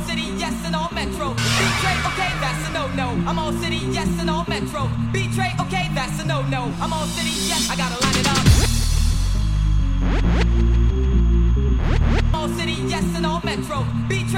city, yes, and all metro. B-Tray, okay, that's a no-no. I'm all city, yes, and all metro. B-Tray, okay, that's a no-no. I'm all city, yes, I gotta line it up. All city, yes, and all metro. B-Tray.